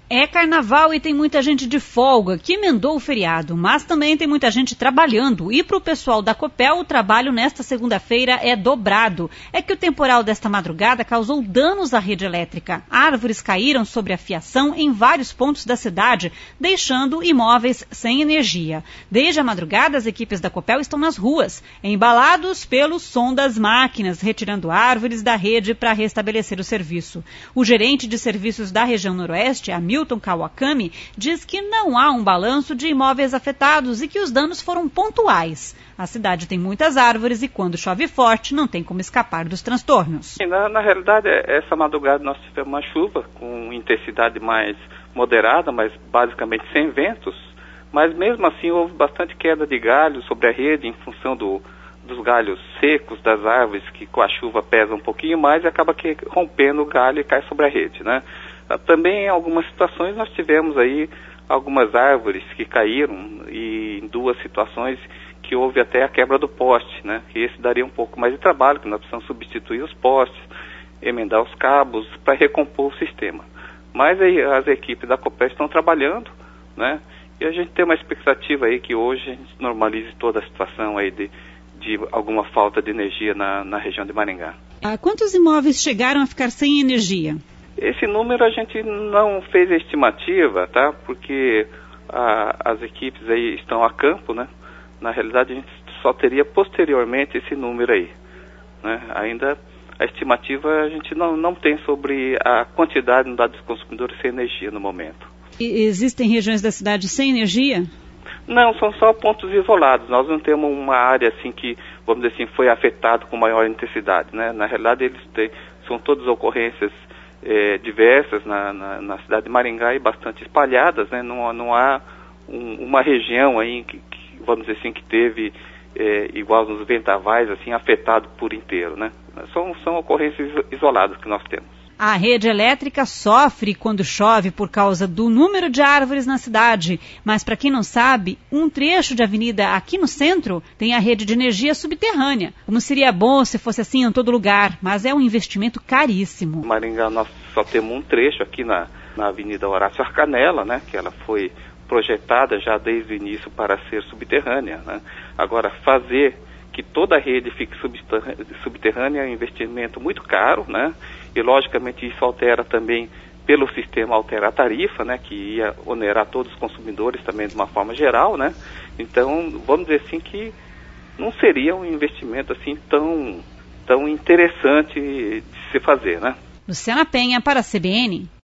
É carnaval e tem muita gente de folga que emendou o feriado, mas também tem muita gente trabalhando. E para o pessoal da Copel, o trabalho nesta segunda-feira é dobrado. É que o temporal desta madrugada causou danos à rede elétrica. Árvores caíram sobre a fiação em vários pontos da cidade, deixando imóveis sem energia. Desde a madrugada, as equipes da Copel estão nas ruas, embalados pelo som das máquinas, retirando árvores da rede para restabelecer o serviço. O gerente de serviços da região noroeste, Hamilton Kawakami, diz que não há um balanço de imóveis afetados e que os danos foram pontuais. A cidade tem muitas árvores e quando chove forte não tem como escapar dos transtornos. Na realidade, essa madrugada nós tivemos uma chuva com intensidade mais moderada, mas basicamente sem ventos, mas mesmo assim houve bastante queda de galhos sobre a rede em função dos galhos secos das árvores, que com a chuva pesa um pouquinho mais e acaba que rompendo o galho e cai sobre a rede, né? Também em algumas situações nós tivemos aí algumas árvores que caíram e em duas situações que houve até a quebra do poste, né? Que esse daria um pouco mais de trabalho, que nós precisamos substituir os postes, emendar os cabos para recompor o sistema. Mas aí as equipes da Copel estão trabalhando, né? E a gente tem uma expectativa aí que hoje a gente normalize toda a situação aí de alguma falta de energia na região de Maringá. Quantos imóveis chegaram a ficar sem energia? Esse número a gente não fez a estimativa, tá? Porque as equipes aí estão a campo, né? Na realidade a gente só teria posteriormente esse número aí, né? Ainda a estimativa a gente não tem sobre a quantidade dos consumidores sem energia no momento. E existem regiões da cidade sem energia? Não, são só pontos isolados. Nós não temos uma área assim que, vamos dizer assim, foi afetado com maior intensidade, né? Na realidade são todas ocorrências diversas na cidade de Maringá e bastante espalhadas, né? Não há uma região aí que vamos dizer assim, que teve igual nos vendavais, assim, afetado por inteiro, né? São ocorrências isoladas que nós temos. A rede elétrica sofre quando chove por causa do número de árvores na cidade. Mas, para quem não sabe, um trecho de avenida aqui no centro tem a rede de energia subterrânea. Como seria bom se fosse assim em todo lugar, mas é um investimento caríssimo. Maringá, nós só temos um trecho aqui na Avenida Horácio Arcanella, né, que ela foi projetada já desde o início para ser subterrânea, né? Agora, fazer que toda a rede fique subterrânea é um investimento muito caro, né? E logicamente isso altera também, pelo sistema altera a tarifa, né? Que ia onerar todos os consumidores também de uma forma geral, né? Então, vamos dizer assim que não seria um investimento assim tão interessante de se fazer, né? Luciana Penha para a CBN.